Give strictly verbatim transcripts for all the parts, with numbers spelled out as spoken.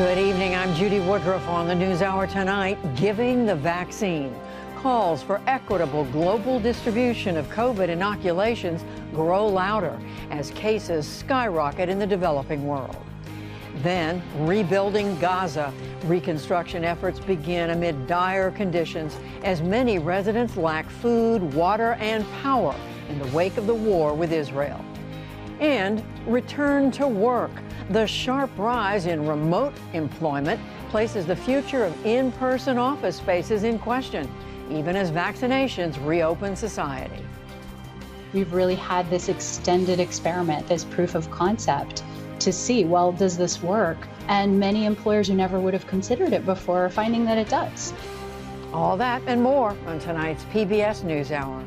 Good evening. I'm Judy Woodruff on the NewsHour tonight. Giving the vaccine. Calls for equitable global distribution of COVID inoculations grow louder as cases skyrocket in the developing world. Then, rebuilding Gaza. Reconstruction efforts begin amid dire conditions as many residents lack food, water, and power in the wake of the war with Israel. And return to work. The sharp rise in remote employment places the future of in-person office spaces in question, even as vaccinations reopen society. We've really had this extended experiment, this proof of concept, to see, well, does this work? And many employers who never would have considered it before are finding that it does. All that and more on tonight's P B S NewsHour.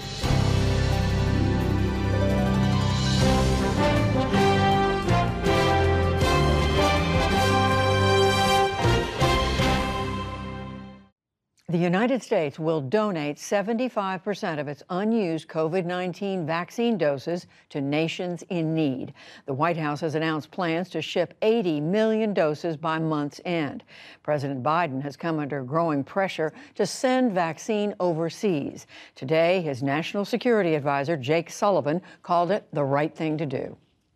The United States will donate seventy-five percent of its unused COVID nineteen vaccine doses to nations in need. The White House has announced plans to ship eighty million doses by month's end. President Biden has come under growing pressure to send vaccine overseas. Today, his national security advisor, Jake Sullivan, called it the right thing to do.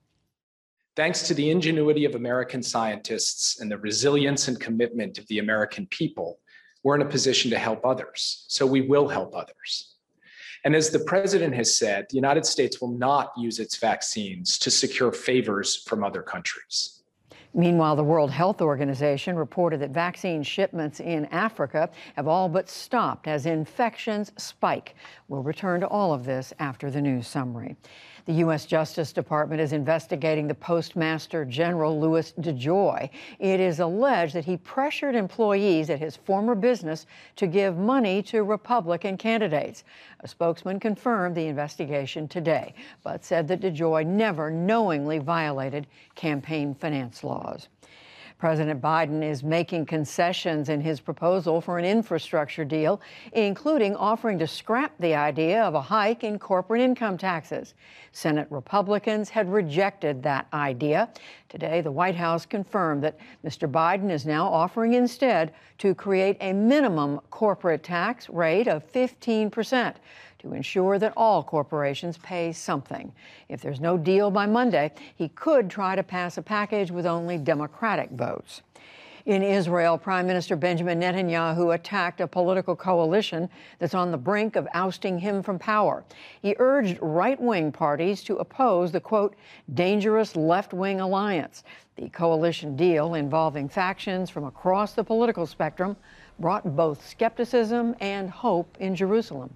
Thanks to the ingenuity of American scientists and the resilience and commitment of the American people, we're in a position to help others, so we will help others. And as the president has said, the United States will not use its vaccines to secure favors from other countries. Meanwhile, the World Health Organization reported that vaccine shipments in Africa have all but stopped as infections spike. We'll return to all of this after the news summary. The U S Justice Department is investigating the Postmaster General Louis DeJoy. It is alleged that he pressured employees at his former business to give money to Republican candidates. A spokesman confirmed the investigation today, but said that DeJoy never knowingly violated campaign finance laws. President Biden is making concessions in his proposal for an infrastructure deal, including offering to scrap the idea of a hike in corporate income taxes. Senate Republicans had rejected that idea. Today, the White House confirmed that Mister Biden is now offering instead to create a minimum corporate tax rate of fifteen percent. To ensure that all corporations pay something. If there's no deal by Monday, he could try to pass a package with only Democratic votes. In Israel, Prime Minister Benjamin Netanyahu attacked a political coalition that's on the brink of ousting him from power. He urged right-wing parties to oppose the, quote, dangerous left-wing alliance. The coalition deal, involving factions from across the political spectrum, brought both skepticism and hope in Jerusalem.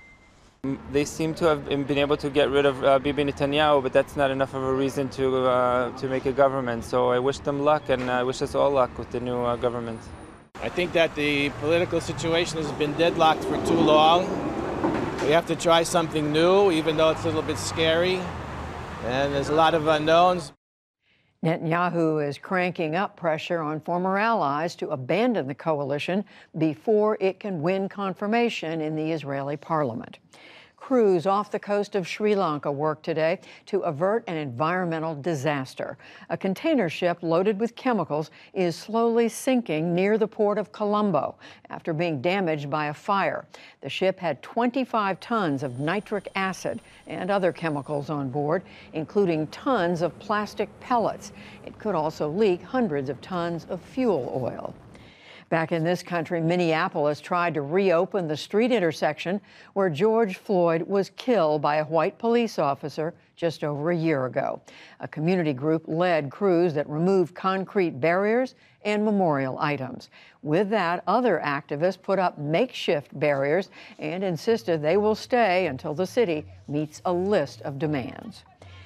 They seem to have been able to get rid of uh, Bibi Netanyahu, but that's not enough of a reason to uh, to make a government. So I wish them luck, and I wish us all luck with the new uh, government. I think that the political situation has been deadlocked for too long. We have to try something new, even though it's a little bit scary, and there's a lot of unknowns. Netanyahu is cranking up pressure on former allies to abandon the coalition before it can win confirmation in the Israeli parliament. Crews off the coast of Sri Lanka worked today to avert an environmental disaster. A container ship loaded with chemicals is slowly sinking near the port of Colombo after being damaged by a fire. The ship had twenty-five tons of nitric acid and other chemicals on board, including tons of plastic pellets. It could also leak hundreds of tons of fuel oil. Back in this country, Minneapolis tried to reopen the street intersection where George Floyd was killed by a white police officer just over a year ago. A community group led crews that removed concrete barriers and memorial items. With that, other activists put up makeshift barriers and insisted they will stay until the city meets a list of demands.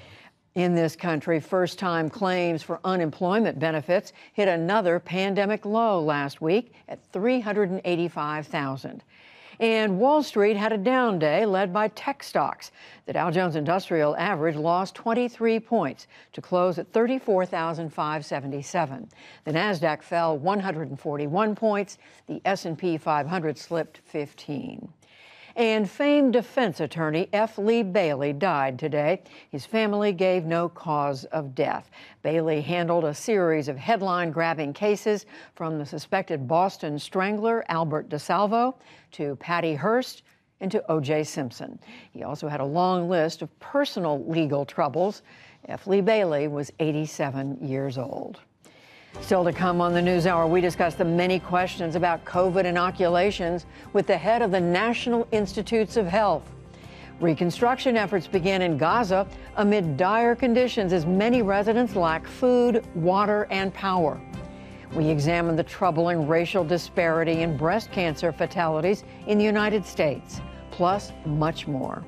In this country, first-time claims for unemployment benefits hit another pandemic low last week at three hundred eighty-five thousand. And Wall Street had a down day led by tech stocks. The Dow Jones Industrial Average lost twenty-three points to close at thirty-four thousand five hundred seventy-seven. The Nasdaq fell one hundred forty-one points. The S and P five hundred slipped fifteen. And famed defense attorney F. Lee Bailey died today. His family gave no cause of death. Bailey handled a series of headline-grabbing cases, from the suspected Boston Strangler Albert DeSalvo to Patty Hearst and to O J Simpson. He also had a long list of personal legal troubles. F. Lee Bailey was eighty-seven years old. Still to come on the NewsHour, we discuss the many questions about COVID inoculations with the head of the National Institutes of Health. Reconstruction efforts begin in Gaza amid dire conditions as many residents lack food, water, and power. We examine the troubling racial disparity in breast cancer fatalities in the United States, plus much more.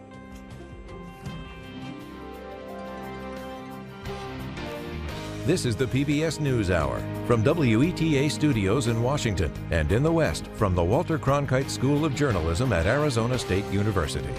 This is the P B S NewsHour from W E T A Studios in Washington and in the West from the Walter Cronkite School of Journalism at Arizona State University.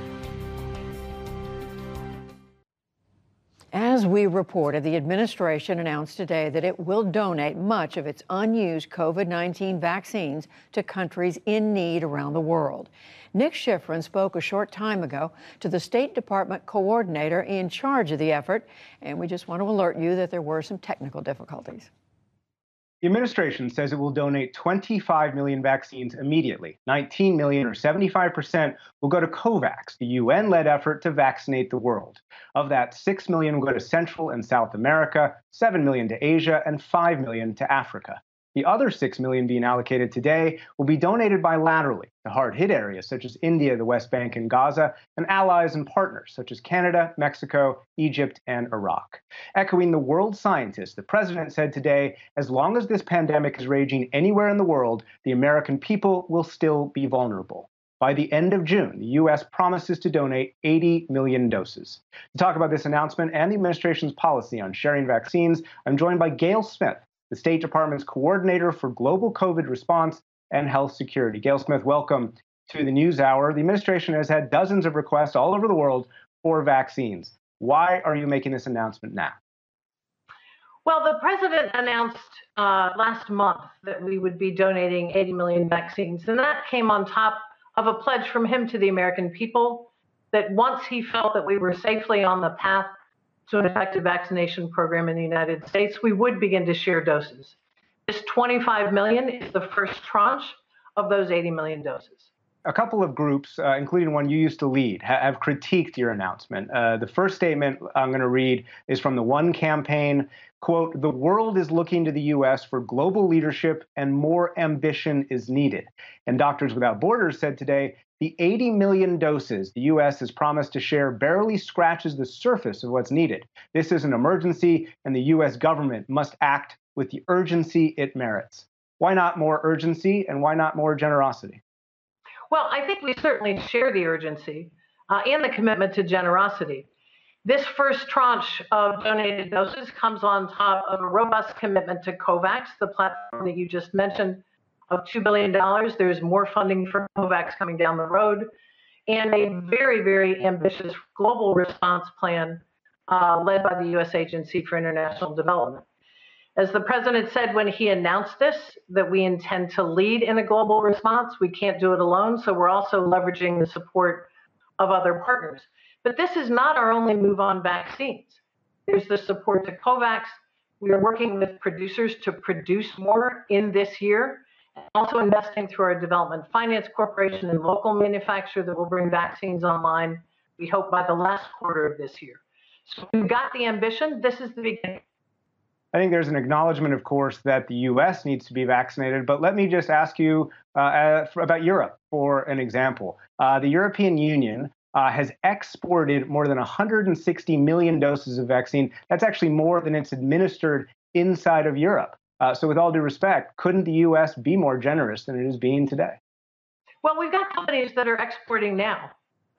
As we reported, the administration announced today that it will donate much of its unused COVID nineteen vaccines to countries in need around the world. Nick Schifrin spoke a short time ago to the State Department coordinator in charge of the effort, and we just want to alert you that there were some technical difficulties. The administration says it will donate twenty-five million vaccines immediately. nineteen million, or seventy-five percent, will go to COVAX, the U N-led effort to vaccinate the world. Of that, six million will go to Central and South America, seven million to Asia, and five million to Africa. The other six million being allocated today will be donated bilaterally to hard-hit areas such as India, the West Bank, and Gaza, and allies and partners such as Canada, Mexico, Egypt, and Iraq. Echoing the world scientists, the president said today, as long as this pandemic is raging anywhere in the world, the American people will still be vulnerable. By the end of June, the U S promises to donate eighty million doses. To talk about this announcement and the administration's policy on sharing vaccines, I'm joined by Gayle Smith, the State Department's coordinator for global COVID response and health security. Gayle Smith, welcome to the NewsHour. The administration has had dozens of requests all over the world for vaccines. Why are you making this announcement now? Well, the president announced uh, last month that we would be donating eighty million vaccines, and that came on top of a pledge from him to the American people that once he felt that we were safely on the path to an effective vaccination program in the United States, we would begin to share doses. This twenty-five million is the first tranche of those eighty million doses. A couple of groups, uh, including one you used to lead, ha- have critiqued your announcement. Uh, the first statement I'm going to read is from the One Campaign. Quote, "The world is looking to the U S for global leadership and more ambition is needed." And Doctors Without Borders said today, the eighty million doses the U S has promised to share barely scratches the surface of what's needed. This is an emergency, and the U S government must act with the urgency it merits. Why not more urgency, and why not more generosity? Well, I think we certainly share the urgency uh, and the commitment to generosity. This first tranche of donated doses comes on top of a robust commitment to COVAX, the platform that you just mentioned, of two billion dollars. There's more funding for COVAX coming down the road, and a very, very ambitious global response plan uh, led by the U S Agency for International Development. As the president said when he announced this, that we intend to lead in a global response. We can't do it alone, so we're also leveraging the support of other partners. But this is not our only move on vaccines. There's the support to COVAX. We are working with producers to produce more in this year, and also investing through our Development Finance Corporation and local manufacturer that will bring vaccines online, we hope, by the last quarter of this year. So we've got the ambition. This is the beginning. I think there's an acknowledgement, of course, that the U S needs to be vaccinated. But let me just ask you uh, uh, for, about Europe, for an example. Uh, the European Union uh, has exported more than one hundred sixty million doses of vaccine. That's actually more than it's administered inside of Europe. Uh, so with all due respect, couldn't the U S be more generous than it is being today? Well, we've got companies that are exporting now.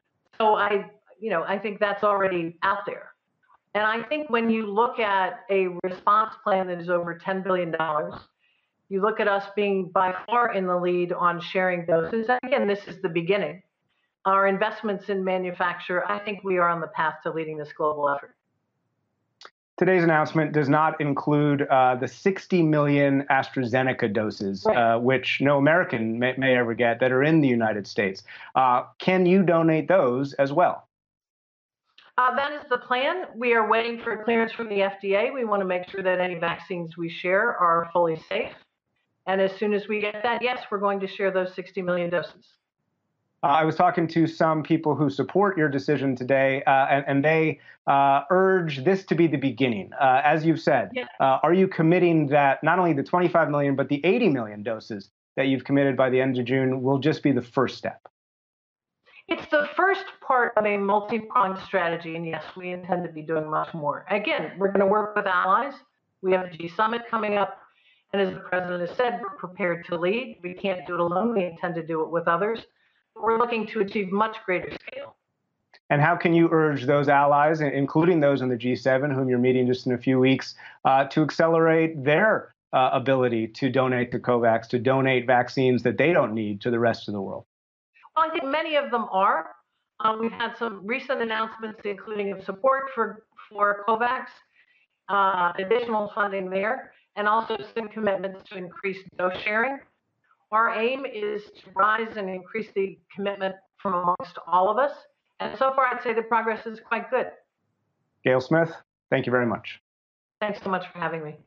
So I, you know, I think that's already out there. And I think when you look at a response plan that is over ten billion dollars, you look at us being by far in the lead on sharing doses. And again, this is the beginning. Our investments in manufacture, I think we are on the path to leading this global effort. Today's announcement does not include uh, the sixty million AstraZeneca doses, right. uh, which no American may, may ever get, that are in the United States. Uh, can you donate those as well? Uh, that is the plan. We are waiting for clearance from the F D A. We want to make sure that any vaccines we share are fully safe. And as soon as we get that, yes, we're going to share those sixty million doses. Uh, I was talking to some people who support your decision today, uh, and, and they uh, urge this to be the beginning. Uh, as you've said, yeah. uh, are you committing that not only the twenty-five million, but the eighty million doses that you've committed by the end of June will just be the first step? It's the first part of a multi-pronged strategy, and yes, we intend to be doing much more. Again, we're going to work with allies. We have a G Summit coming up, and as the president has said, we're prepared to lead. We can't do it alone. We intend to do it with others. We're looking to achieve much greater scale. And how can you urge those allies, including those in the G seven, whom you're meeting just in a few weeks, uh, to accelerate their uh, ability to donate to COVAX, to donate vaccines that they don't need to the rest of the world? Well, I think many of them are. Um, we've had some recent announcements, including of support for, for COVAX, uh, additional funding there, and also some commitments to increase dose sharing. Our aim is to rise and increase the commitment from amongst all of us. And so far, I'd say the progress is quite good. Gayle Smith, thank you very much. Thanks so much for having me.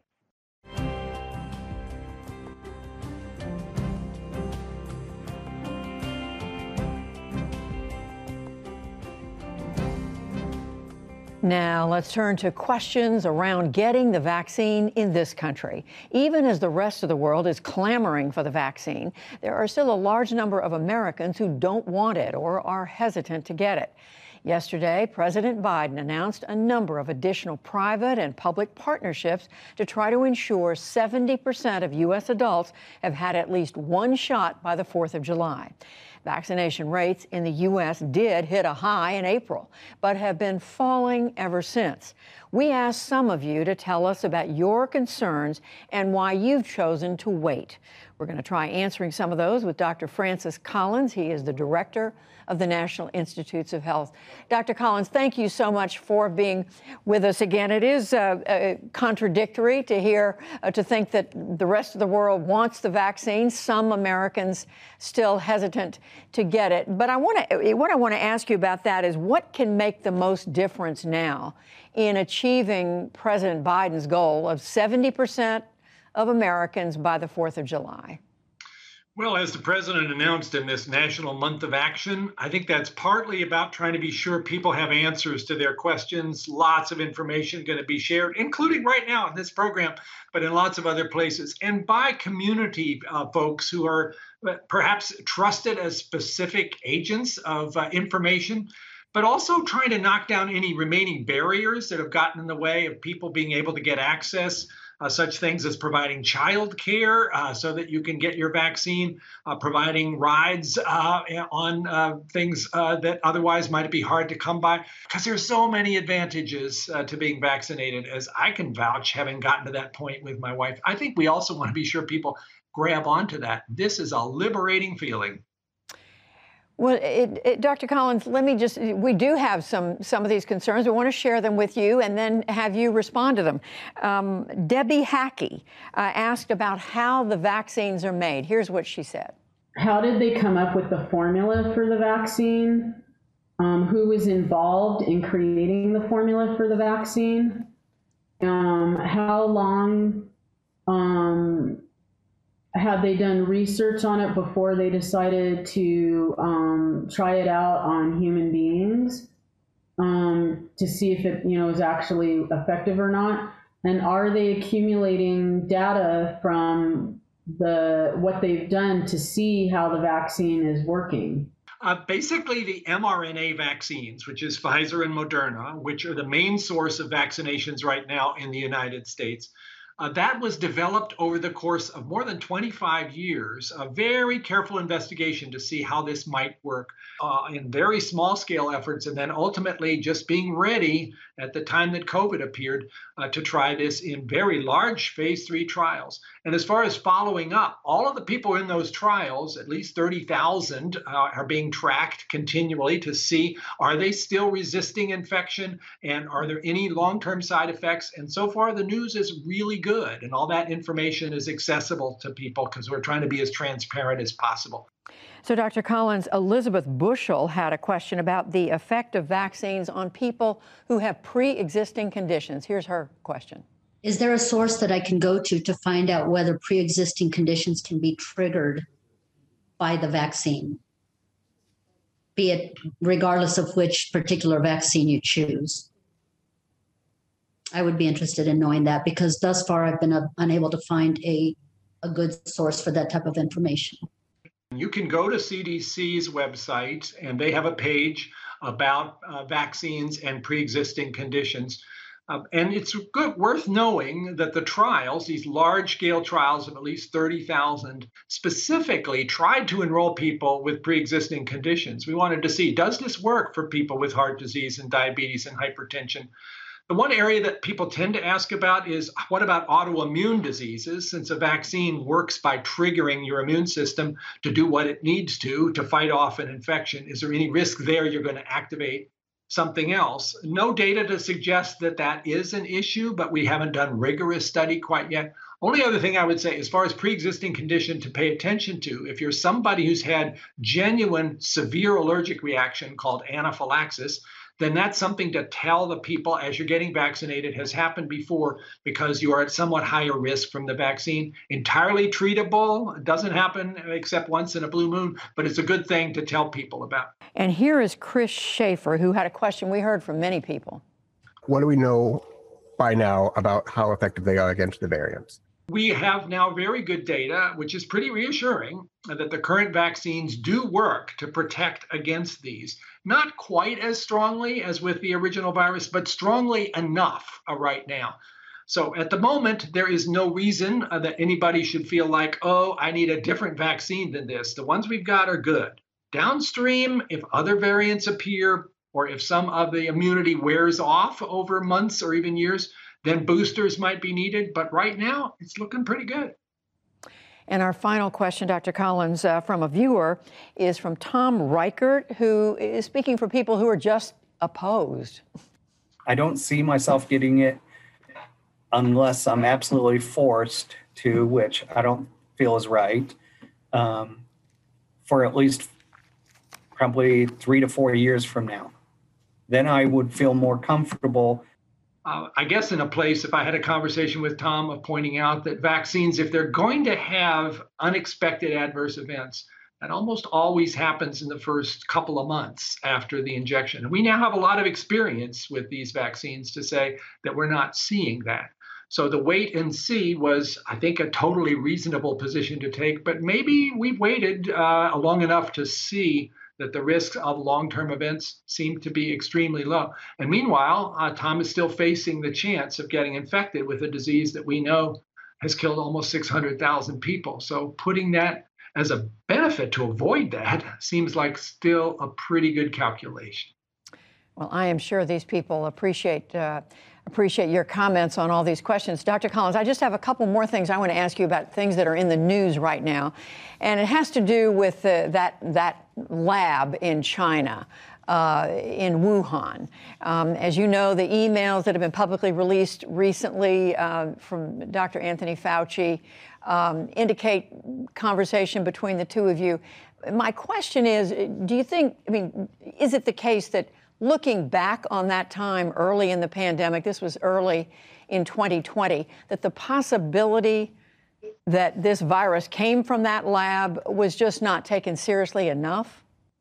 Now, let's turn to questions around getting the vaccine in this country. Even as the rest of the world is clamoring for the vaccine, there are still a large number of Americans who don't want it or are hesitant to get it. Yesterday, President Biden announced a number of additional private and public partnerships to try to ensure seventy percent of U S adults have had at least one shot by the fourth of July. Vaccination rates in the U S did hit a high in April, but have been falling ever since. We asked some of you to tell us about your concerns and why you've chosen to wait. We're going to try answering some of those with Doctor Francis Collins. He is the director of the National Institutes of Health. Doctor Collins, thank you so much for being with us again. It is uh, uh, contradictory to hear, uh, to think that the rest of the world wants the vaccine. Some Americans still hesitant to get it. But I want to, what I want to ask you about that is what can make the most difference now in achieving President Biden's goal of seventy percent of Americans by the fourth of July? Well, as the president announced in this National Month of Action, I think that's partly about trying to be sure people have answers to their questions. Lots of information going to be shared, including right now in this program, but in lots of other places, and by community uh, folks who are perhaps trusted as specific agents of uh, information, but also trying to knock down any remaining barriers that have gotten in the way of people being able to get access. Uh, such things as providing child care uh, so that you can get your vaccine, uh, providing rides uh, on uh, things uh, that otherwise might be hard to come by. Because there's so many advantages uh, to being vaccinated, as I can vouch, having gotten to that point with my wife. I think we also want to be sure people grab onto that. This is a liberating feeling. Well, it, it, Doctor Collins, let me just, we do have some, some of these concerns. We want to share them with you and then have you respond to them. Um, Debbie Hackey uh, asked about how the vaccines are made. Here's what she said. How did they come up with the formula for the vaccine? Um, who was involved in creating the formula for the vaccine? Um, how long um, had they done research on it before they decided to um, try it out on human beings um, to see if it, you know, is actually effective or not? And are they accumulating data from the what they've done to see how the vaccine is working? Uh, basically, the mRNA vaccines, which is Pfizer and Moderna, which are the main source of vaccinations right now in the United States, Uh, that was developed over the course of more than twenty-five years, a very careful investigation to see how this might work uh, in very small scale efforts, and then ultimately just being ready at the time that COVID appeared uh, to try this in very large phase three trials. And as far as following up, all of the people in those trials, at least thirty thousand, uh, are being tracked continually to see, are they still resisting infection, and are there any long-term side effects? And so far, the news is really good. Good. And all that information is accessible to people because we're trying to be as transparent as possible. So, Doctor Collins, Elizabeth Bushell had a question about the effect of vaccines on people who have pre-existing conditions. Here's her question. Is there a source that I can go to to find out whether pre-existing conditions can be triggered by the vaccine, be it regardless of which particular vaccine you choose? I would be interested in knowing that, because thus far I've been uh, unable to find a, a good source for that type of information. You can go to C D C's website, and they have a page about uh, vaccines and pre-existing conditions. Um, and it's good, worth knowing that the trials, these large-scale trials of at least thirty thousand, specifically tried to enroll people with pre-existing conditions. We wanted to see, does this work for people with heart disease and diabetes and hypertension? The one area that people tend to ask about is, what about autoimmune diseases? Since a vaccine works by triggering your immune system to do what it needs to, to fight off an infection, is there any risk there you're going to activate something else? No data to suggest that that is an issue, but we haven't done rigorous study quite yet. Only other thing I would say, as far as pre-existing condition to pay attention to, if you're somebody who's had genuine severe allergic reaction called anaphylaxis, then that's something to tell the people as you're getting vaccinated has happened before, because you are at somewhat higher risk from the vaccine. Entirely treatable, it doesn't happen except once in a blue moon, but it's a good thing to tell people about. And here is Chris Schaefer, who had a question we heard from many people. What do we know by now about how effective they are against the variants? We have now very good data, which is pretty reassuring, that the current vaccines do work to protect against these. Not quite as strongly as with the original virus, but strongly enough uh, right now. So at the moment, there is no reason uh, that anybody should feel like, oh, I need a different vaccine than this. The ones we've got are good. Downstream, if other variants appear, or if some of the immunity wears off over months or even years, then boosters might be needed. But right now, it's looking pretty good. And our final question, Doctor Collins, uh, from a viewer is from Tom Reichert, who is speaking for people who are just opposed. I don't see myself getting it unless I'm absolutely forced to, which I don't feel is right, um, for at least probably three to four years from now. Then I would feel more comfortable. Uh, I guess in a place, if I had a conversation with Tom, of pointing out that vaccines, if they're going to have unexpected adverse events, that almost always happens in the first couple of months after the injection. And we now have a lot of experience with these vaccines to say that we're not seeing that. So the wait and see was, I think, a totally reasonable position to take. But maybe we've waited uh, long enough to see that the risks of long-term events seem to be extremely low. And meanwhile, uh, Tom is still facing the chance of getting infected with a disease that we know has killed almost six hundred thousand people. So putting that as a benefit to avoid that seems like still a pretty good calculation. Well, I am sure these people appreciate uh, appreciate your comments on all these questions. Doctor Collins, I just have a couple more things I want to ask you about, things that are in the news right now. And it has to do with uh, that, that lab in China, uh, in Wuhan. Um, as you know, the emails that have been publicly released recently uh, from Doctor Anthony Fauci um, indicate conversation between the two of you. My question is, do you think, I mean, is it the case that looking back on that time early in the pandemic, this was early in twenty twenty, that the possibility that this virus came from that lab was just not taken seriously enough?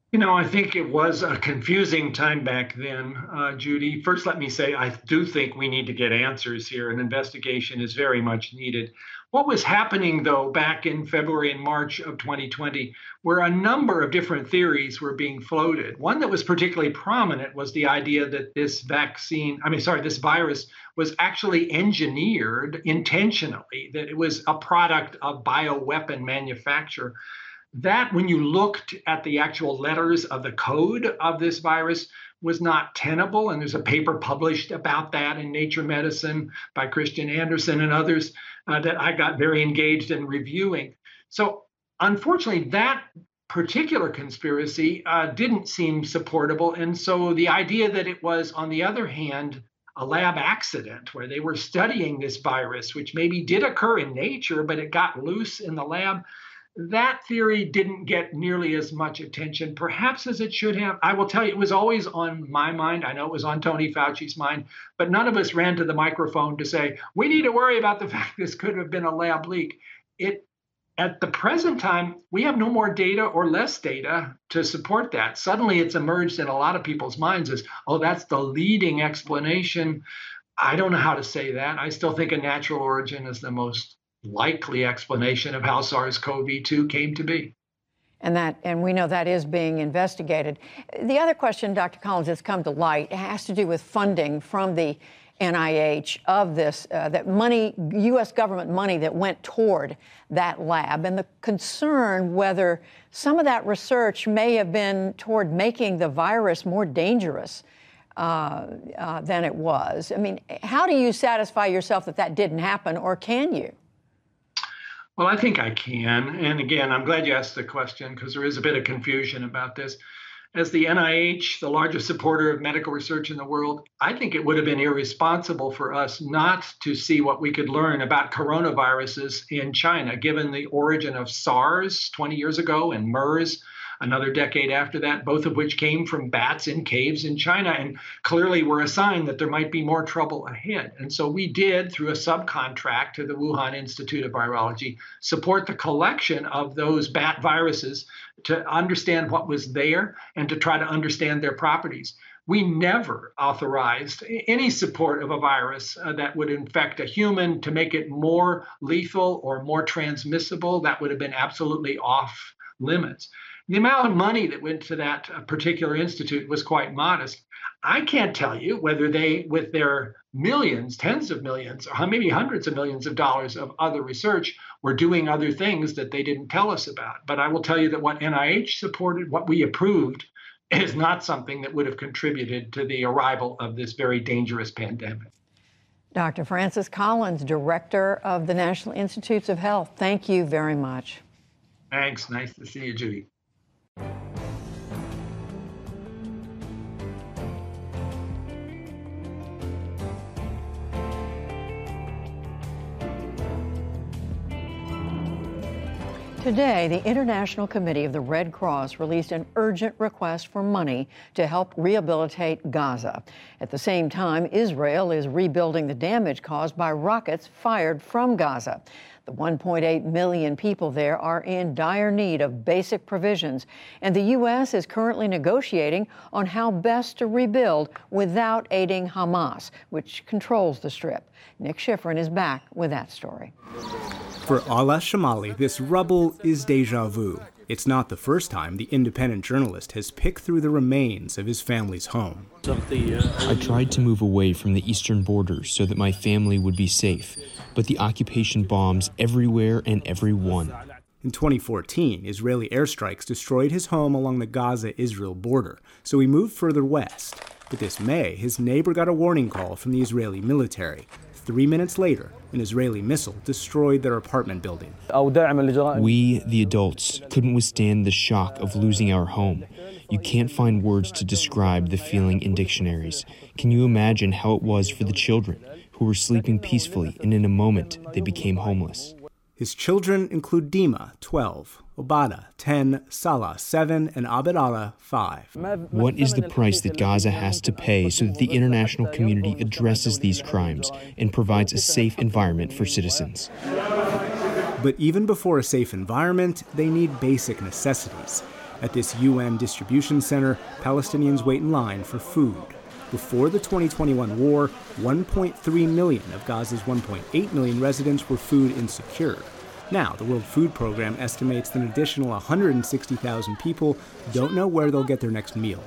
You know, I think it was a confusing time back then, uh, Judy. First, let me say, I do think we need to get answers here. An investigation is very much needed. What was happening, though, back in February and March of twenty twenty, where a number of different theories were being floated. One that was particularly prominent was the idea that this vaccine, I mean, sorry, this virus was actually engineered intentionally, that it was a product of bioweapon manufacture. That, when you looked at the actual letters of the code of this virus, was not tenable. And there's a paper published about that in Nature Medicine by Christian Anderson and others uh, that I got very engaged in reviewing. So unfortunately, that particular conspiracy uh, didn't seem supportable. And so the idea that it was, on the other hand, a lab accident where they were studying this virus, which maybe did occur in nature, but it got loose in the lab, that theory didn't get nearly as much attention, perhaps as it should have. I will tell you, it was always on my mind. I know it was on Tony Fauci's mind, but none of us ran to the microphone to say, we need to worry about the fact this could have been a lab leak. It, at the present time, we have no more data or less data to support that. Suddenly it's emerged in a lot of people's minds as, oh, that's the leading explanation. I don't know how to say that. I still think a natural origin is the most likely explanation of how SARS-C o V two came to be. And that, and we know that is being investigated. The other question, Doctor Collins, that's come to light has to do with funding from the N I H of this, uh, that money, U S government money that went toward that lab, and the concern whether some of that research may have been toward making the virus more dangerous uh, uh, than it was. I mean, how do you satisfy yourself that that didn't happen, or can you? Well, I think I can. And again, I'm glad you asked the question because there is a bit of confusion about this. As the N I H, the largest supporter of medical research in the world, I think it would have been irresponsible for us not to see what we could learn about coronaviruses in China, given the origin of SARS twenty years ago and MERS another decade after that, both of which came from bats in caves in China and clearly were a sign that there might be more trouble ahead. And so we did, through a subcontract to the Wuhan Institute of Virology, support the collection of those bat viruses to understand what was there and to try to understand their properties. We never authorized any support of a virus uh, that would infect a human to make it more lethal or more transmissible. That would have been absolutely off limits. The amount of money that went to that particular institute was quite modest. I can't tell you whether they, with their millions, tens of millions, or maybe hundreds of millions of dollars of other research, were doing other things that they didn't tell us about. But I will tell you that what N I H supported, what we approved, is not something that would have contributed to the arrival of this very dangerous pandemic. Doctor Francis Collins, Director of the National Institutes of Health, thank you very much. Thanks. Nice to see you, Judy. Today, the International Committee of the Red Cross released an urgent request for money to help rehabilitate Gaza. At the same time, Israel is rebuilding the damage caused by rockets fired from Gaza. The one point eight million people there are in dire need of basic provisions, and the U S is currently negotiating on how best to rebuild without aiding Hamas, which controls the Strip. Nick Schifrin is back with that story. For Ala Shamali, this rubble is deja vu. It's not the first time the independent journalist has picked through the remains of his family's home. I tried to move away from the eastern border so that my family would be safe, but the occupation bombs everywhere and everyone. In twenty fourteen, Israeli airstrikes destroyed his home along the Gaza-Israel border, so he moved further west. But this May, his neighbor got a warning call from the Israeli military. Three minutes later, an Israeli missile destroyed their apartment building. We, the adults, couldn't withstand the shock of losing our home. You can't find words to describe the feeling in dictionaries. Can you imagine how it was for the children who were sleeping peacefully and in a moment they became homeless? His children include Dima, twelve, Obada, ten, Salah, seven, and Abd Allah, five. What is the price that Gaza has to pay so that the international community addresses these crimes and provides a safe environment for citizens? But even before a safe environment, they need basic necessities. At this U N distribution center, Palestinians wait in line for food. Before the twenty twenty-one war, one point three million of Gaza's one point eight million residents were food insecure. Now, the World Food Program estimates that an additional one hundred sixty thousand people don't know where they'll get their next meal.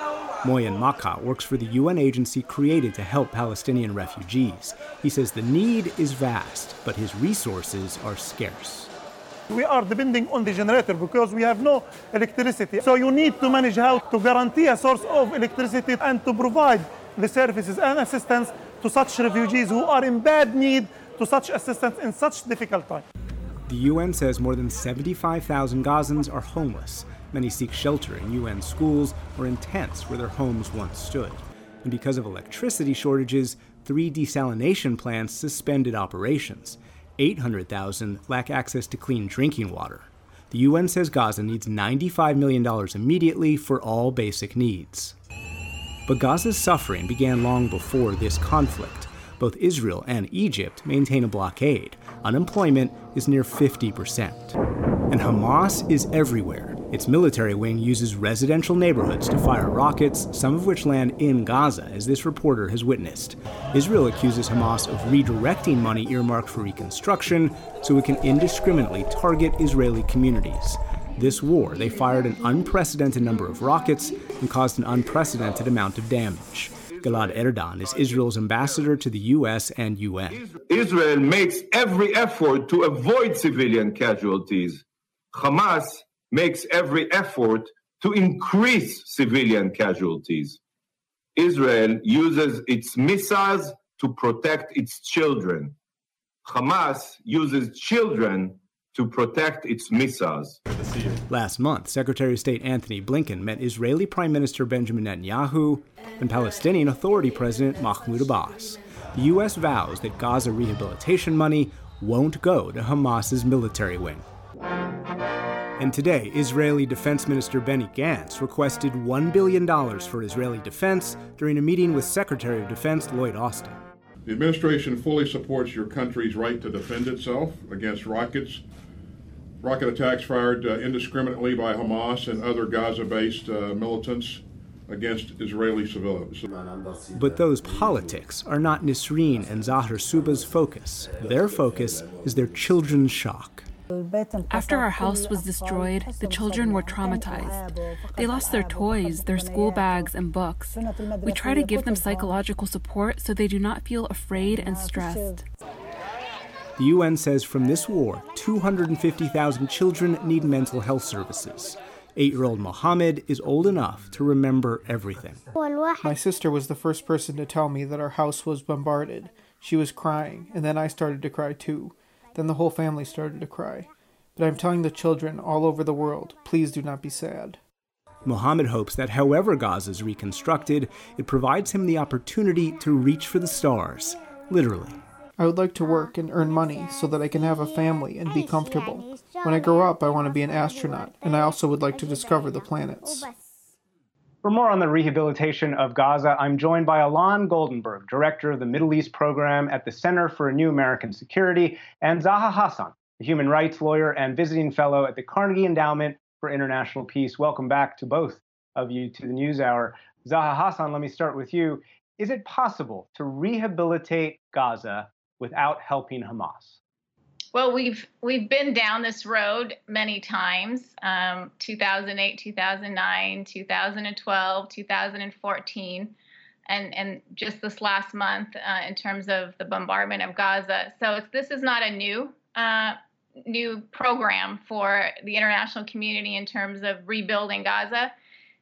Moyen Makka works for the U N agency created to help Palestinian refugees. He says the need is vast, but his resources are scarce. We are depending on the generator because we have no electricity. So you need to manage how to guarantee a source of electricity and to provide the services and assistance to such refugees who are in bad need to such assistance in such difficult time. The U N says more than seventy-five thousand Gazans are homeless. Many seek shelter in U N schools or in tents where their homes once stood. And because of electricity shortages, three desalination plants suspended operations. eight hundred thousand lack access to clean drinking water. The U N says Gaza needs ninety-five million dollars immediately for all basic needs. But Gaza's suffering began long before this conflict. Both Israel and Egypt maintain a blockade. Unemployment is near fifty percent. And Hamas is everywhere. Its military wing uses residential neighborhoods to fire rockets, some of which land in Gaza, as this reporter has witnessed. Israel accuses Hamas of redirecting money earmarked for reconstruction so it can indiscriminately target Israeli communities. This war, they fired an unprecedented number of rockets and caused an unprecedented amount of damage. Gilad Erdan is Israel's ambassador to the U S and U N. Israel makes every effort to avoid civilian casualties. Hamas makes every effort to increase civilian casualties. Israel uses its missiles to protect its children. Hamas uses children to protect its missiles. Last month, Secretary of State Anthony Blinken met Israeli Prime Minister Benjamin Netanyahu and Palestinian Authority President Mahmoud Abbas. The U S vows that Gaza rehabilitation money won't go to Hamas's military wing. And today, Israeli Defense Minister Benny Gantz requested one billion dollars for Israeli defense during a meeting with Secretary of Defense Lloyd Austin. The administration fully supports your country's right to defend itself against rockets, rocket attacks fired uh, indiscriminately by Hamas and other Gaza-based uh, militants against Israeli civilians. But those politics are not Nisreen and Zahar Suba's focus. Their focus is their children's shock. After our house was destroyed, the children were traumatized. They lost their toys, their school bags, and books. We try to give them psychological support so they do not feel afraid and stressed. The U N says from this war, two hundred fifty thousand children need mental health services. Eight-year-old Mohammed is old enough to remember everything. My sister was the first person to tell me that our house was bombarded. She was crying, and then I started to cry too. Then the whole family started to cry. But I'm telling the children all over the world, please do not be sad. Mohammed hopes that however Gaza is reconstructed, it provides him the opportunity to reach for the stars, literally. I would like to work and earn money so that I can have a family and be comfortable. When I grow up, I want to be an astronaut, and I also would like to discover the planets. For more on the rehabilitation of Gaza, I'm joined by Alon Goldenberg, Director of the Middle East Program at the Center for a New American Security, and Zaha Hassan, a human rights lawyer and visiting fellow at the Carnegie Endowment for International Peace. Welcome back to both of you to the NewsHour. Zaha Hassan, let me start with you. Is it possible to rehabilitate Gaza without helping Hamas? Well, we've we've been down this road many times, um, two thousand eight, two thousand nine, two thousand twelve, two thousand fourteen, and, and just this last month uh, in terms of the bombardment of Gaza. So it's, this is not a new uh, new program for the international community in terms of rebuilding Gaza.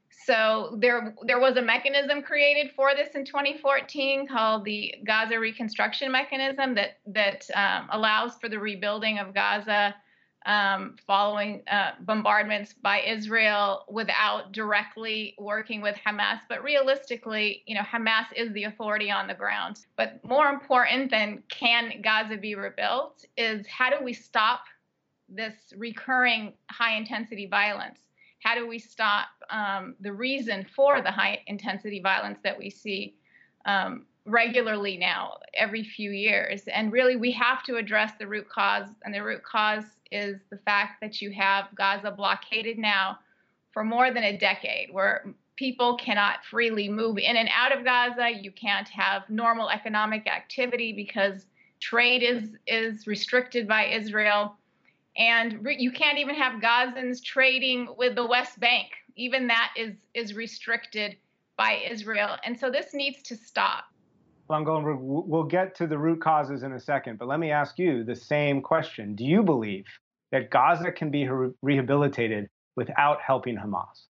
So there, there was a mechanism created for this in twenty fourteen called the Gaza Reconstruction Mechanism that that um, allows for the rebuilding of Gaza um, following uh, bombardments by Israel without directly working with Hamas. But realistically, you know, Hamas is the authority on the ground. But more important than can Gaza be rebuilt is how do we stop this recurring high-intensity violence? How do we stop um, the reason for the high-intensity violence that we see um, regularly now, every few years? And really, we have to address the root cause, and the root cause is the fact that you have Gaza blockaded now for more than a decade, where people cannot freely move in and out of Gaza. You can't have normal economic activity because trade is, is restricted by Israel. And re- you can't even have Gazans trading with the West Bank. Even that is, is restricted by Israel. And so this needs to stop. Alon Goldenberg, we'll get to the root causes in a second, but let me ask you the same question. Do you believe that Gaza can be re- rehabilitated without helping Hamas?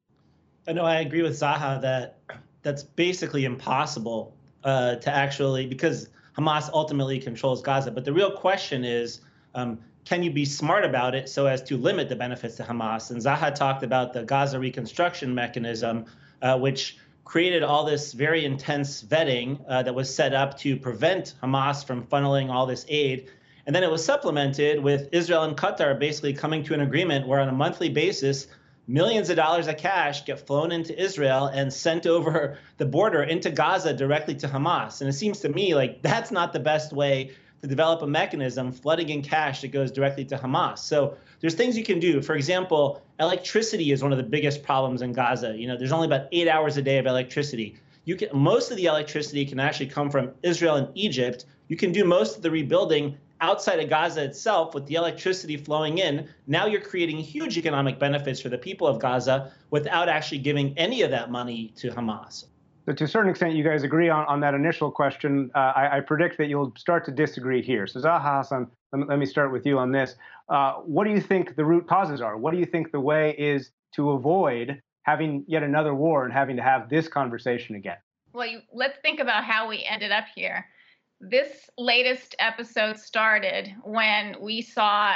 I know I agree with Zaha that that's basically impossible uh, to actually, because Hamas ultimately controls Gaza. But the real question is, um, can you be smart about it so as to limit the benefits to Hamas? And Zaha talked about the Gaza reconstruction mechanism, uh, which created all this very intense vetting uh, that was set up to prevent Hamas from funneling all this aid. And then it was supplemented with Israel and Qatar basically coming to an agreement where on a monthly basis, millions of dollars of cash get flown into Israel and sent over the border into Gaza directly to Hamas. And it seems to me like that's not the best way to develop a mechanism flooding in cash that goes directly to Hamas. So there's things you can do. For example, electricity is one of the biggest problems in Gaza. You know, there's only about eight hours a day of electricity. You can, most of the electricity can actually come from Israel and Egypt. You can do most of the rebuilding outside of Gaza itself with the electricity flowing in. Now you're creating huge economic benefits for the people of Gaza without actually giving any of that money to Hamas. So to a certain extent, you guys agree on, on that initial question. Uh, I, I predict that you'll start to disagree here. So Zaha Hadid, let me, let me start with you on this. Uh, what do you think the root causes are? What do you think the way is to avoid having yet another war and having to have this conversation again? Well, you, let's think about how we ended up here. This latest episode started when we saw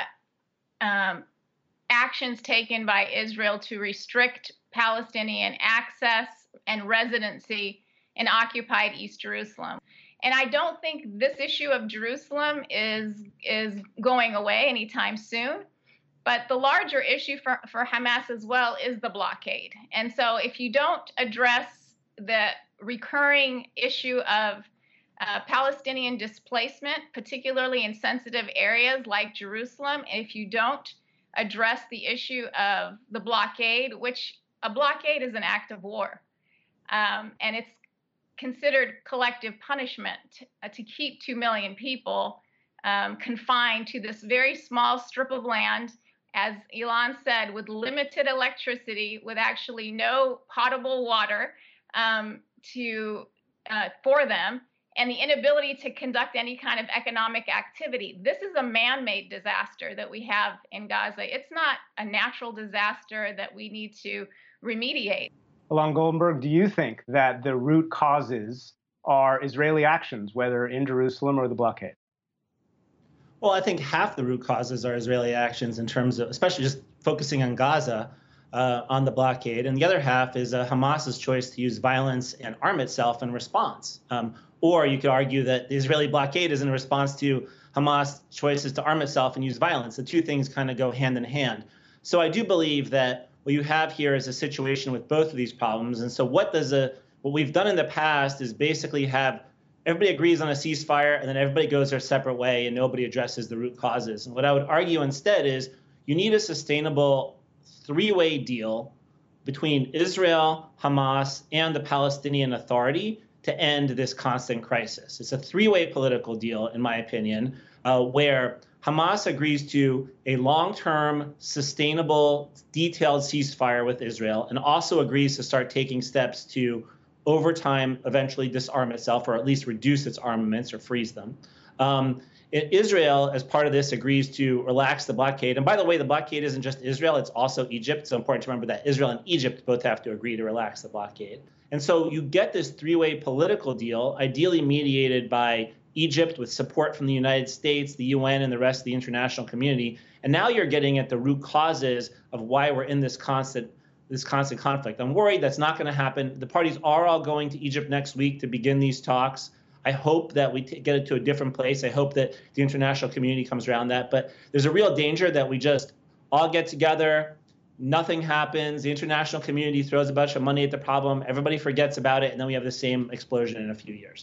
um, actions taken by Israel to restrict Palestinian access and residency in occupied East Jerusalem. And I don't think this issue of Jerusalem is, is going away anytime soon. But the larger issue for, for Hamas as well is the blockade. And so if you don't address the recurring issue of Uh, Palestinian displacement, particularly in sensitive areas like Jerusalem, and if you don't address the issue of the blockade, which a blockade is an act of war, um, and it's considered collective punishment uh, to keep two million people um, confined to this very small strip of land, as Elon said, with limited electricity, with actually no potable water um, to uh, for them, and the inability to conduct any kind of economic activity. This is a man-made disaster that we have in Gaza. It's not a natural disaster that we need to remediate. Alon Goldenberg, do you think that the root causes are Israeli actions, whether in Jerusalem or the blockade? Well, I think half the root causes are Israeli actions in terms of, especially just focusing on Gaza, uh, on the blockade. And the other half is uh, Hamas's choice to use violence and arm itself in response. Um, Or you could argue that the Israeli blockade is in response to Hamas' choices to arm itself and use violence. The two things kind of go hand in hand. So I do believe that what you have here is a situation with both of these problems. And so what does a what we've done in the past is basically have everybody agrees on a ceasefire and then everybody goes their separate way and nobody addresses the root causes. And what I would argue instead is you need a sustainable three-way deal between Israel, Hamas, and the Palestinian Authority to end this constant crisis. It's a three-way political deal, in my opinion, uh, where Hamas agrees to a long-term, sustainable, detailed ceasefire with Israel and also agrees to start taking steps to, over time, eventually disarm itself or at least reduce its armaments or freeze them. Um, Israel, as part of this, agrees to relax the blockade. And by the way, the blockade isn't just Israel, it's also Egypt. So important to remember that Israel and Egypt both have to agree to relax the blockade. And so you get this three-way political deal, ideally mediated by Egypt with support from the United States, the U N, and the rest of the international community. And now you're getting at the root causes of why we're in this constant this constant conflict. I'm worried that's not going to happen. The parties are all going to Egypt next week to begin these talks. I hope that we t- get it to a different place. I hope that the international community comes around that. But there's a real danger that we just all get together, nothing happens, the international community throws a bunch of money at the problem, everybody forgets about it, and then we have the same explosion in a few years.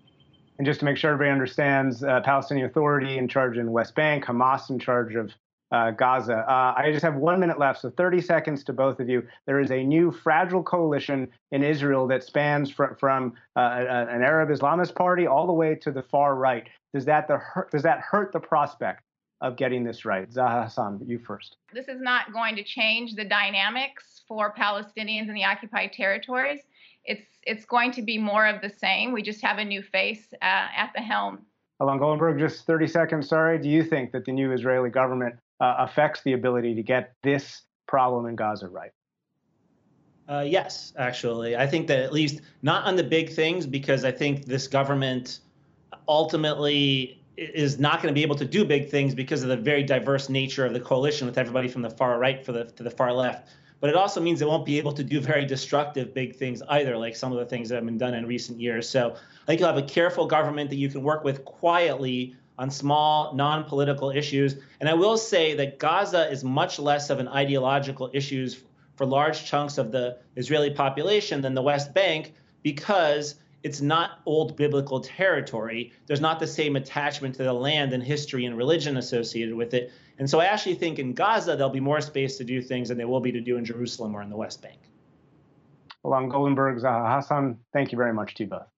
And just to make sure everybody understands, uh, Palestinian Authority in charge in West Bank, Hamas in charge of uh, Gaza. Uh, I just have one minute left, so thirty seconds to both of you. There is a new fragile coalition in Israel that spans fr- from uh, an Arab Islamist party all the way to the far right. Does that, the, does that hurt the prospect of getting this right? Zaha Hassan, you first. This is not going to change the dynamics for Palestinians in the occupied territories. It's it's going to be more of the same. We just have a new face uh, at the helm. Alon Goldenberg, just thirty seconds, sorry. Do you think that the new Israeli government uh, affects the ability to get this problem in Gaza right? Uh, yes, actually. I think that at least not on the big things, because I think this government ultimately is not going to be able to do big things because of the very diverse nature of the coalition with everybody from the far right for the, to the far left. But it also means it won't be able to do very destructive big things either, like some of the things that have been done in recent years. So I think you'll have a careful government that you can work with quietly on small, non-political issues. And I will say that Gaza is much less of an ideological issue for large chunks of the Israeli population than the West Bank, because it's not old biblical territory. There's not the same attachment to the land and history and religion associated with it. And so I actually think in Gaza, there'll be more space to do things than there will be to do in Jerusalem or in the West Bank. Alon Goldenberg, Zaha Hassan, thank you very much to you both.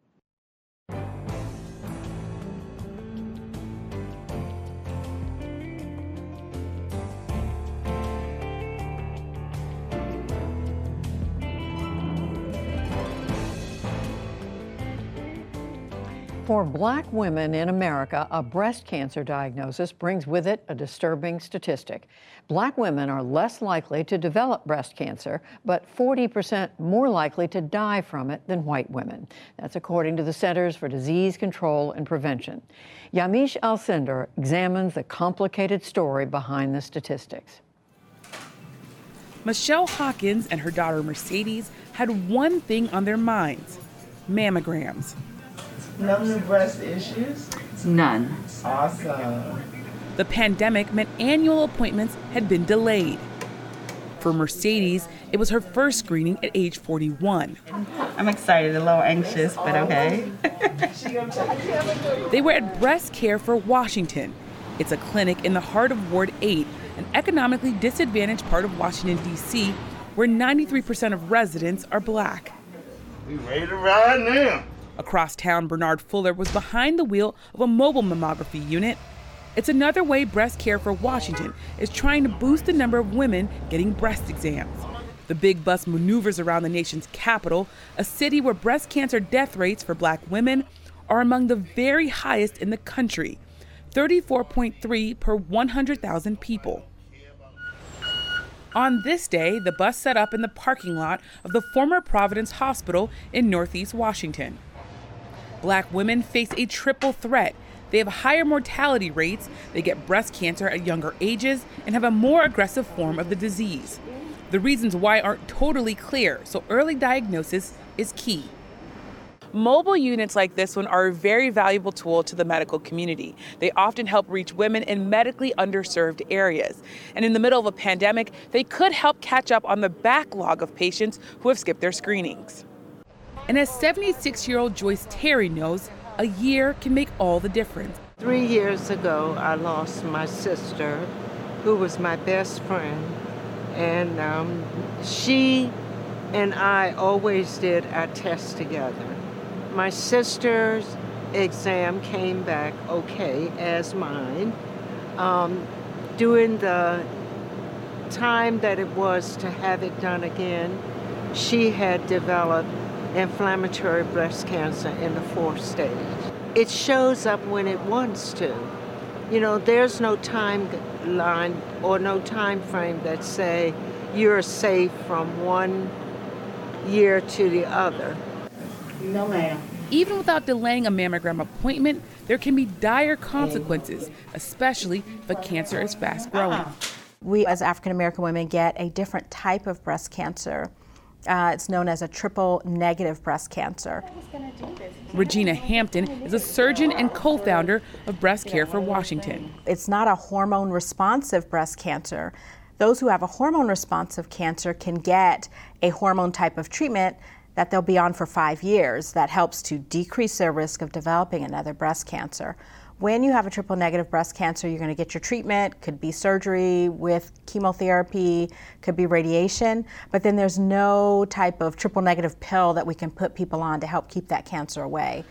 For Black women in America, a breast cancer diagnosis brings with it a disturbing statistic. Black women are less likely to develop breast cancer, but forty percent more likely to die from it than white women. That's according to the Centers for Disease Control and Prevention. Yamiche Alcindor examines the complicated story behind the statistics. Michelle Hawkins and her daughter Mercedes had one thing on their minds: mammograms. No new breast issues? None. Awesome. The pandemic meant annual appointments had been delayed. For Mercedes, it was her first screening at age forty-one. I'm excited, a little anxious, but okay. They were at Breast Care for Washington. It's a clinic in the heart of Ward eight, an economically disadvantaged part of Washington, D C, where ninety-three percent of residents are Black. We ready to ride now. Across town, Bernard Fuller was behind the wheel of a mobile mammography unit. It's another way Breast Care for Washington is trying to boost the number of women getting breast exams. The big bus maneuvers around the nation's capital, a city where breast cancer death rates for Black women are among the very highest in the country, thirty-four point three per one hundred thousand people. On this day, the bus set up in the parking lot of the former Providence Hospital in Northeast Washington. Black women face a triple threat. They have higher mortality rates, they get breast cancer at younger ages, and have a more aggressive form of the disease. The reasons why aren't totally clear, so early diagnosis is key. Mobile units like this one are a very valuable tool to the medical community. They often help reach women in medically underserved areas. And in the middle of a pandemic, they could help catch up on the backlog of patients who have skipped their screenings. And as seventy-six-year-old Joyce Terry knows, a year can make all the difference. Three years ago, I lost my sister, who was my best friend. And um, she and I always did our tests together. My sister's exam came back okay, as mine. Um, during the time that it was to have it done again, she had developed inflammatory breast cancer in the fourth stage. It shows up when it wants to. You know, there's no timeline or no time frame that say you're safe from one year to the other. No, ma'am. Even without delaying a mammogram appointment, there can be dire consequences, especially if the cancer is fast growing. We as African American women get a different type of breast cancer. Uh, it's known as a triple negative breast cancer. Regina Hampton is a surgeon and co-founder of Breast Care for Washington. It's not a hormone responsive breast cancer. Those who have a hormone responsive cancer can get a hormone type of treatment that they'll be on for five years. That helps to decrease their risk of developing another breast cancer. When you have a triple negative breast cancer, you're going to get your treatment, could be surgery with chemotherapy, could be radiation, but then there's no type of triple negative pill that we can put people on to help keep that cancer away.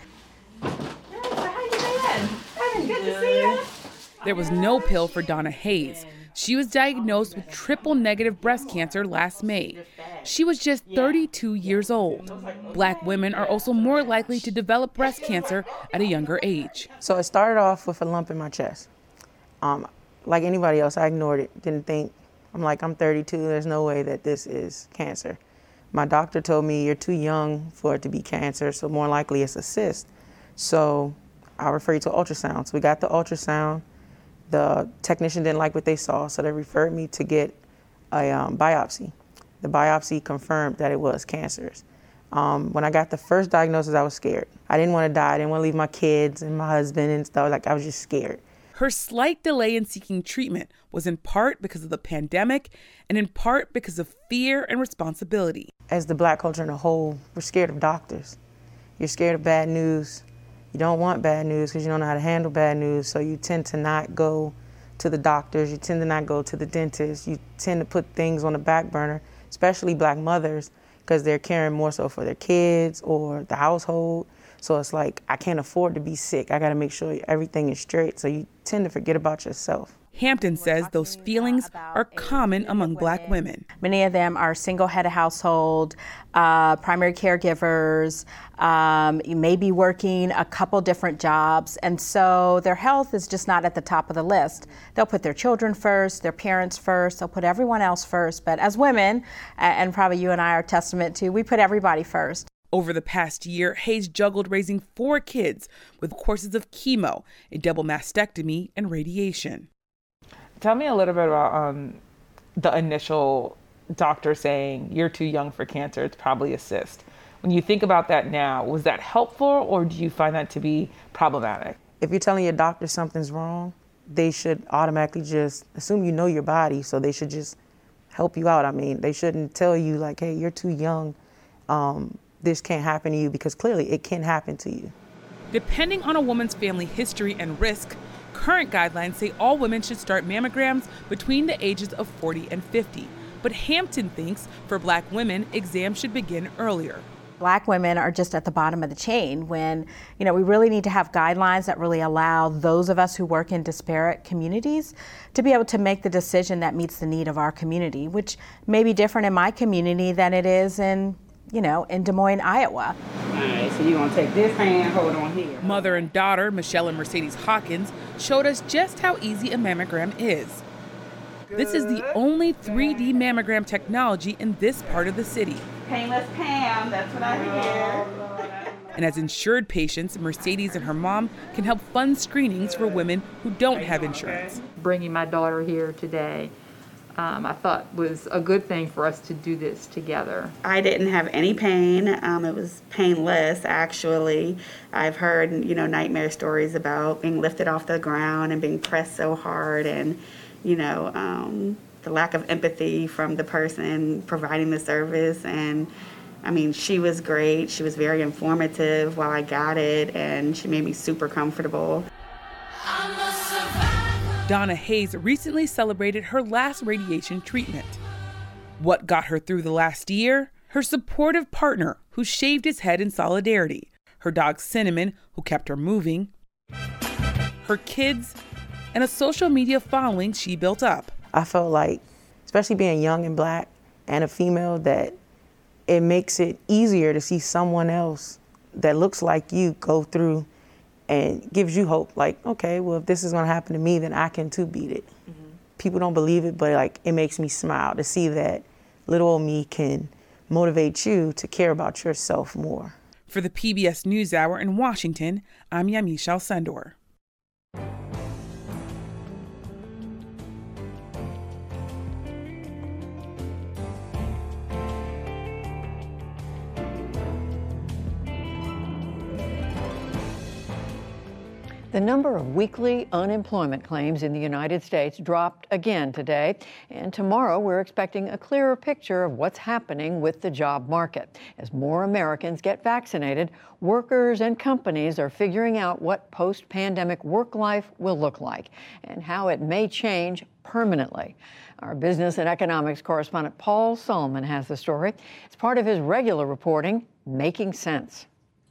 There was no pill for Donna Hayes. She was diagnosed with triple negative breast cancer last May. She was just thirty-two years old. Black women are also more likely to develop breast cancer at a younger age. So it started off with a lump in my chest. Um, like anybody else, I ignored it, didn't think. I'm like, I'm thirty-two, there's no way that this is cancer. My doctor told me you're too young for it to be cancer, so more likely it's a cyst. So I referred you to ultrasound. So we got the ultrasound. The technician didn't like what they saw, so they referred me to get a um, biopsy. The biopsy confirmed that it was cancerous. Um, when I got the first diagnosis, I was scared. I didn't want to die. I didn't want to leave my kids and my husband and stuff. Like, I was just scared. Her slight delay in seeking treatment was in part because of the pandemic and in part because of fear and responsibility. As the Black culture in a whole, we're scared of doctors. You're scared of bad news. You don't want bad news because you don't know how to handle bad news, so you tend to not go to the doctors, you tend to not go to the dentist, you tend to put things on the back burner, especially Black mothers, because they're caring more so for their kids or the household. So it's like, I can't afford to be sick. I got to make sure everything is straight, so you tend to forget about yourself. Hampton says those feelings are common among Black women. Many of them are single head of household, uh, primary caregivers, um, you may be working a couple different jobs, and so their health is just not at the top of the list. They'll put their children first, their parents first, they'll put everyone else first, but as women, and probably you and I are testament to, we put everybody first. Over the past year, Hayes juggled raising four kids with courses of chemo, a double mastectomy, and radiation. Tell me a little bit about um, the initial doctor saying you're too young for cancer, it's probably a cyst. When you think about that now, was that helpful or do you find that to be problematic? If you're telling your doctor something's wrong, they should automatically just assume you know your body, so they should just help you out. I mean, they shouldn't tell you like, hey, you're too young, um, this can't happen to you, because clearly it can happen to you. Depending on a woman's family history and risk, current guidelines say all women should start mammograms between the ages of forty and fifty. But Hampton thinks for Black women, exams should begin earlier. Black women are just at the bottom of the chain when, you know, we really need to have guidelines that really allow those of us who work in disparate communities to be able to make the decision that meets the need of our community, which may be different in my community than it is in, you know, in Des Moines, Iowa. All right, so you're gonna take this hand, hold on here. Mother and daughter, Michelle and Mercedes Hawkins, showed us just how easy a mammogram is. This is the only three D mammogram technology in this part of the city. Painless Pam, that's what I hear. And as insured patients, Mercedes and her mom can help fund screenings for women who don't have insurance. Bringing my daughter here today, um, I thought was a good thing for us to do this together. I didn't have any pain. Um, it was painless, actually. I've heard, you know, nightmare stories about being lifted off the ground and being pressed so hard, and, you know, um, the lack of empathy from the person providing the service. And I mean, she was great. She was very informative while I got it, and she made me super comfortable. Donna Hayes recently celebrated her last radiation treatment. What got her through the last year? Her supportive partner who shaved his head in solidarity, her dog Cinnamon who kept her moving, her kids, and a social media following she built up. I felt like, especially being young and Black and a female, that it makes it easier to see someone else that looks like you go through, and gives you hope. Like, okay, well, if this is gonna happen to me, then I can too beat it. Mm-hmm. People don't believe it, but like, it makes me smile to see that little old me can motivate you to care about yourself more. For the P B S NewsHour in Washington, I'm Yamiche Alcindor. The number of weekly unemployment claims in the United States dropped again today, and tomorrow we're expecting a clearer picture of what's happening with the job market. As more Americans get vaccinated, workers and companies are figuring out what post-pandemic work life will look like and how it may change permanently. Our business and economics correspondent Paul Solman has the story. It's part of his regular reporting, Making Sense.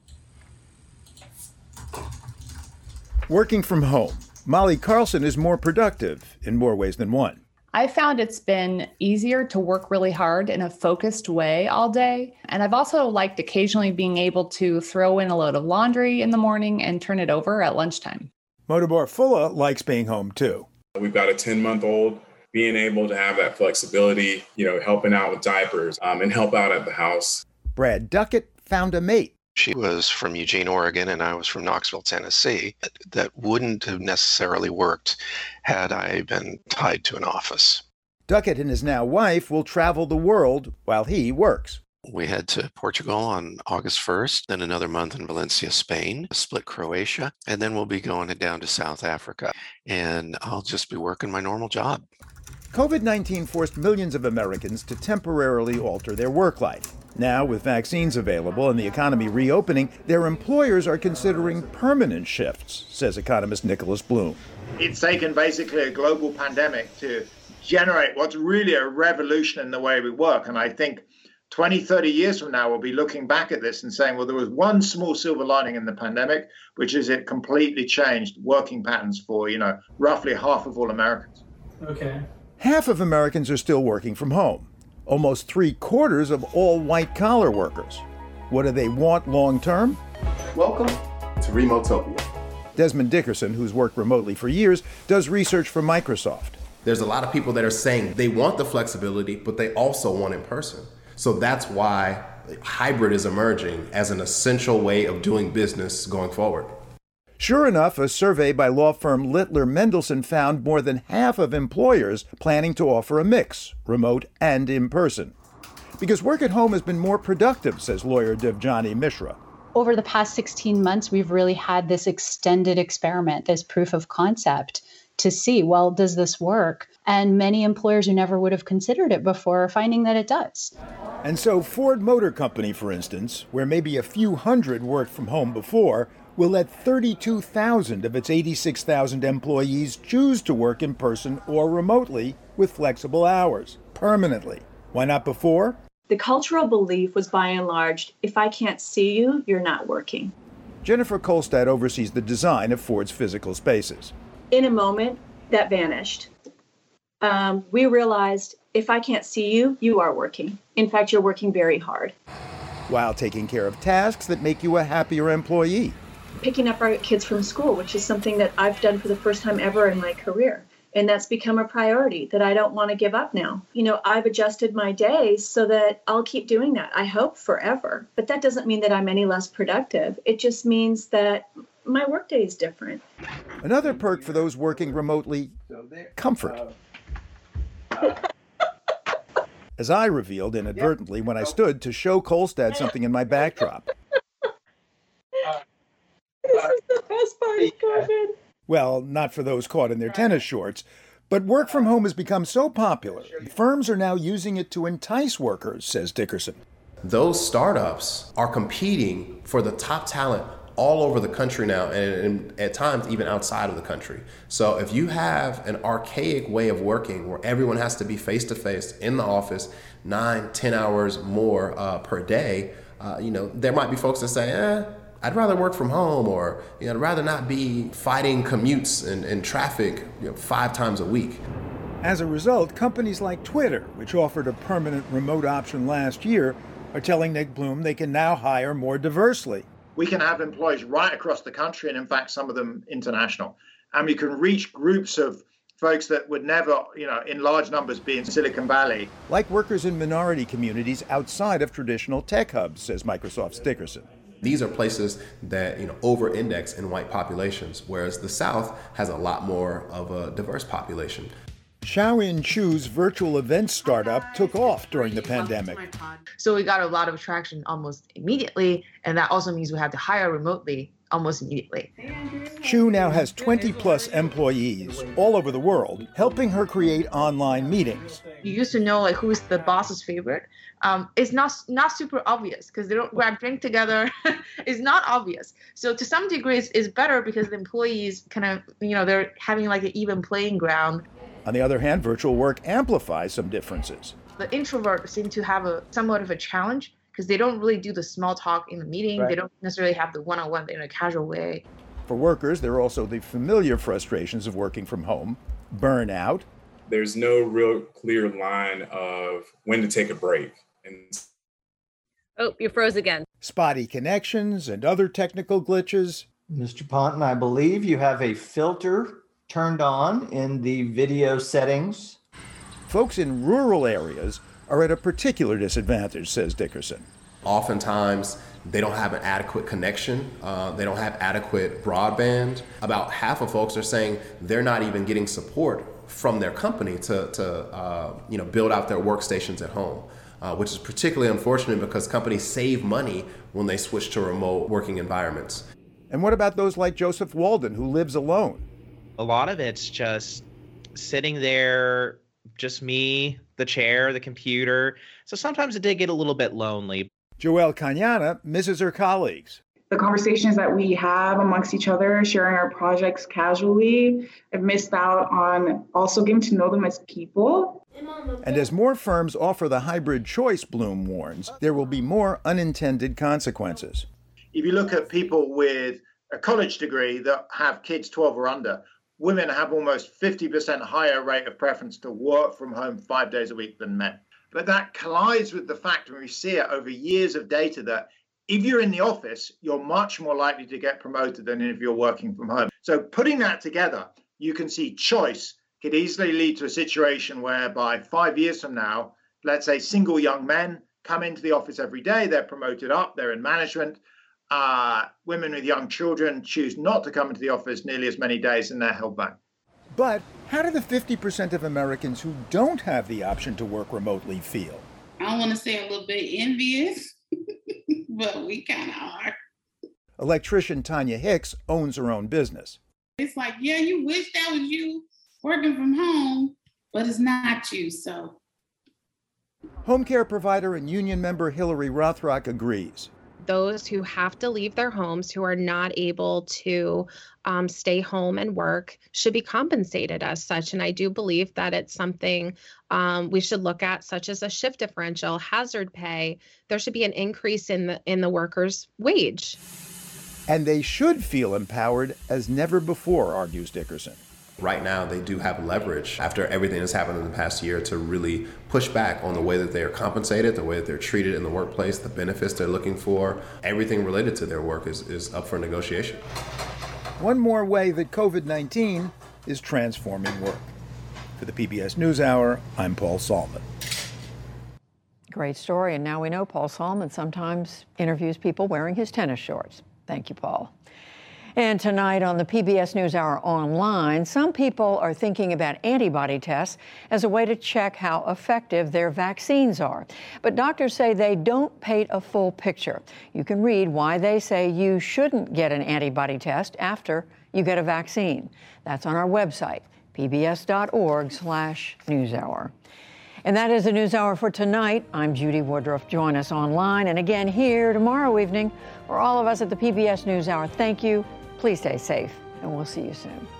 Working from home, Molly Carlson is more productive in more ways than one. I found it's been easier to work really hard in a focused way all day. And I've also liked occasionally being able to throw in a load of laundry in the morning and turn it over at lunchtime. Motobar Fulla likes being home too. We've got a ten-month-old, being able to have that flexibility, you know, helping out with diapers um, and help out at the house. Brad Duckett found a mate. She was from Eugene, Oregon, and I was from Knoxville, Tennessee. That wouldn't have necessarily worked had I been tied to an office. Duckett and his now wife will travel the world while he works. We head to Portugal on August first, then another month in Valencia, Spain, split Croatia, and then we'll be going down to South Africa. And I'll just be working my normal job. COVID nineteen forced millions of Americans to temporarily alter their work life. Now, with vaccines available and the economy reopening, their employers are considering permanent shifts, says economist Nicholas Bloom. It's taken basically a global pandemic to generate what's really a revolution in the way we work. And I think twenty, thirty years from now, we'll be looking back at this and saying, well, there was one small silver lining in the pandemic, which is it completely changed working patterns for, you know, roughly half of all Americans. Okay. Half of Americans are still working from home. Almost three quarters of all white-collar workers. What do they want long-term? Welcome to Remotopia. Desmond Dickerson, who's worked remotely for years, does research for Microsoft. There's a lot of people that are saying they want the flexibility, but they also want in person. So that's why hybrid is emerging as an essential way of doing business going forward. Sure enough, a survey by law firm Littler Mendelson found more than half of employers planning to offer a mix, remote and in person. Because work at home has been more productive, says lawyer Devjani Mishra. Over the past sixteen months, we've really had this extended experiment, this proof of concept to see, well, does this work? And many employers who never would have considered it before are finding that it does. And so Ford Motor Company, for instance, where maybe a few hundred worked from home before, will let thirty-two thousand of its eighty-six thousand employees choose to work in person or remotely with flexible hours, permanently. Why not before? The cultural belief was by and large, if I can't see you, you're not working. Jennifer Kolstad oversees the design of Ford's physical spaces. In a moment, that vanished. Um, we realized, if I can't see you, you are working. In fact, you're working very hard. While taking care of tasks that make you a happier employee. Picking up our kids from school, which is something that I've done for the first time ever in my career. And that's become a priority that I don't want to give up now. You know, I've adjusted my days so that I'll keep doing that, I hope forever. But that doesn't mean that I'm any less productive. It just means that my workday is different. Another perk for those working remotely, comfort. As I revealed inadvertently when I stood to show Kolstad something in my backdrop. This is the best part of COVID. Well, not for those caught in their tennis shorts, but work from home has become so popular, firms are now using it to entice workers, says Dickerson. Those startups are competing for the top talent all over the country now, and, and at times even outside of the country. So if you have an archaic way of working where everyone has to be face-to-face in the office nine, ten hours more uh, per day, uh, you know, there might be folks that say, eh, I'd rather work from home, or you know, I'd rather not be fighting commutes and, and traffic you know, five times a week. As a result, companies like Twitter, which offered a permanent remote option last year, are telling Nick Bloom they can now hire more diversely. We can have employees right across the country, and in fact, some of them international. And we can reach groups of folks that would never, you know, in large numbers be in Silicon Valley. Like workers in minority communities outside of traditional tech hubs, says Microsoft's Dickerson. These are places that, you know, over-index in white populations, whereas the South has a lot more of a diverse population. Xiaoyin Chu's virtual event startup took off during the pandemic. So we got a lot of traction almost immediately, and that also means we had to hire remotely almost immediately. Chu now has twenty plus employees all over the world, helping her create online meetings. You used to know like who's the boss's favorite. Um, it's not not super obvious because they don't grab drink together. It's not obvious. So to some degree, it's, it's better because the employees kind of, you know, they're having like an even playing ground. On the other hand, virtual work amplifies some differences. The introverts seem to have a somewhat of a challenge because they don't really do the small talk in the meeting. Right. They don't necessarily have the one-on-one in a casual way. For workers, there are also the familiar frustrations of working from home, burnout. There's no real clear line of when to take a break. And oh, you froze again. Spotty connections and other technical glitches. Mister Ponton, I believe you have a filter turned on in the video settings. Folks in rural areas are at a particular disadvantage, says Dickerson. Oftentimes, they don't have an adequate connection. Uh, they don't have adequate broadband. About half of folks are saying they're not even getting support from their company to, to uh, you know, build out their workstations at home, uh, which is particularly unfortunate because companies save money when they switch to remote working environments. And what about those like Joseph Walden, who lives alone? A lot of it's just sitting there, just me, the chair, the computer. So sometimes it did get a little bit lonely. Joelle Cañana misses her colleagues. The conversations that we have amongst each other, sharing our projects casually, I've missed out on also getting to know them as people. And as more firms offer the hybrid choice, Bloom warns, there will be more unintended consequences. If you look at people with a college degree that have kids twelve or under, women have almost fifty percent higher rate of preference to work from home five days a week than men. But that collides with the fact, and we see it over years of data, that if you're in the office, you're much more likely to get promoted than if you're working from home. So putting that together, you can see choice could easily lead to a situation whereby five years from now, let's say single young men come into the office every day, they're promoted up, they're in management. Uh, women with young children choose not to come into the office nearly as many days and they're held back. But how do the fifty percent of Americans who don't have the option to work remotely feel? I want to say a little bit envious, but we kind of are. Electrician Tanya Hicks owns her own business. It's like, yeah, you wish that was you working from home, but it's not you, so. Home care provider and union member Hillary Rothrock agrees. Those who have to leave their homes, who are not able to um, stay home and work, should be compensated as such. And I do believe that it's something um, we should look at, such as a shift differential, hazard pay. There should be an increase in the in the worker's wage. And they should feel empowered as never before, argues Dickerson. Right now, they do have leverage after everything that's happened in the past year to really push back on the way that they are compensated, the way that they're treated in the workplace, the benefits they're looking for. Everything related to their work is, is up for negotiation. One more way that COVID nineteen is transforming work. For the P B S NewsHour, I'm Paul Salman. Great story. And now we know Paul Salman sometimes interviews people wearing his tennis shorts. Thank you, Paul. And tonight on the P B S NewsHour Online, some people are thinking about antibody tests as a way to check how effective their vaccines are. But doctors say they don't paint a full picture. You can read why they say you shouldn't get an antibody test after you get a vaccine. That's on our website, p b s dot org slash newshour. And that is the NewsHour for tonight. I'm Judy Woodruff. Join us online and again here tomorrow evening. For all of us at the P B S NewsHour, thank you. Please stay safe, and we'll see you soon.